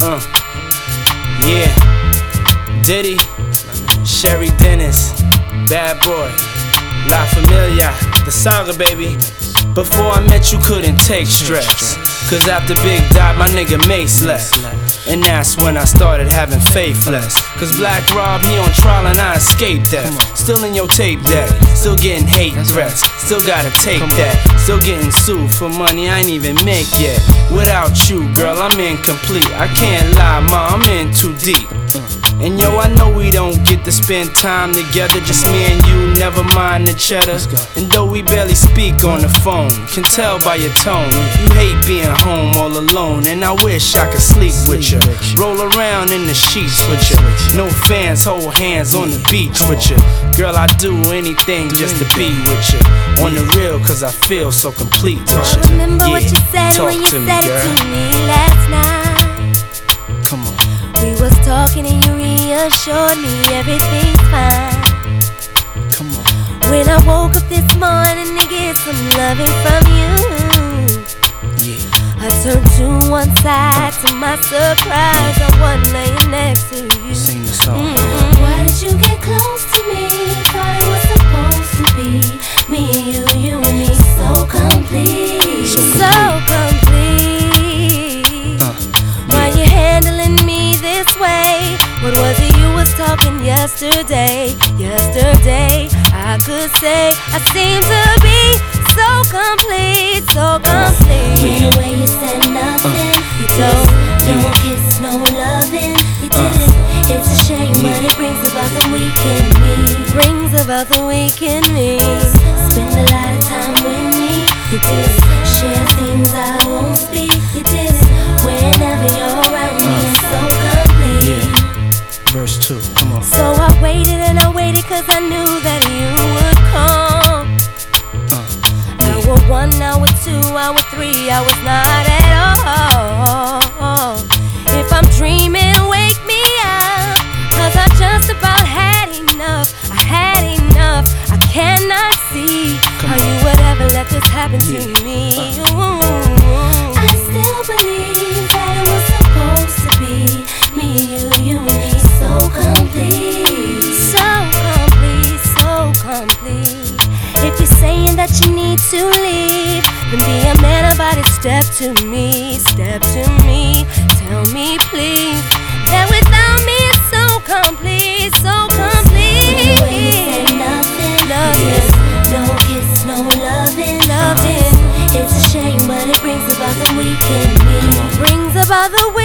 Yeah, Diddy, Sherry Dennis, Bad Boy, La Familia, the saga, baby. Before I met you, couldn't take stress, cause after Big Dot, my nigga Mace left. And that's when I started having faith less. Cause Black Rob, he on trial and I escaped that. Still in your tape deck, still getting hate threats. Still gotta take that, still getting sued for money I ain't even make yet. Without you, girl, I'm incomplete. I can't lie, ma, I'm in too deep. And yo, I know we don't get to spend time together, just me and you, never mind the cheddar. And though we barely speak on the phone, can tell by your tone, you hate being home all alone. And I wish I could sleep with you, roll around in the sheets with you. No fans, hold hands on the beach with you. Girl, I'd do anything just to be with you. On the real, cause I feel so complete with you. I remember what you said when you said it to me last night. Come on. We was talking and you reassured me everything's fine. Come on. When I woke up this morning to get some loving from you, I turned to one side, to my surprise I wasn't laying next to you. Sing the song. Why did you get close to me? Thought it was supposed to be me and you and me, so complete, so complete. Why you handling me this way? What was it you was talking yesterday? Yesterday, I could say I seem to be so complete, so complete. When the way you said nothing, you don't kiss, no loving, you didn't. It's a shame, but it brings about the week in me. Brings about the week in me. Spend a lot of time with me, you did. Share things I won't speak, you did. Whenever you're around me, it's so complete. Verse 2, come on. So I waited and I waited cause I knew that you would come. Hour 1, hour 2, hour 3, I was not at all. If I'm dreaming, wake me up, cause I just about had enough. I had enough. I cannot see how you would ever let this happen to me. I still believe that it was supposed to be me, you and me, so complete. So complete, so complete. If you're saying that you need to leave, then be a man about it. Step to me, step to me. Tell me please that without me it's so complete, so complete. When you say nothing, Nothing. no kiss, no loving, Loving. It's a shame, but it brings about the week in me. Brings about the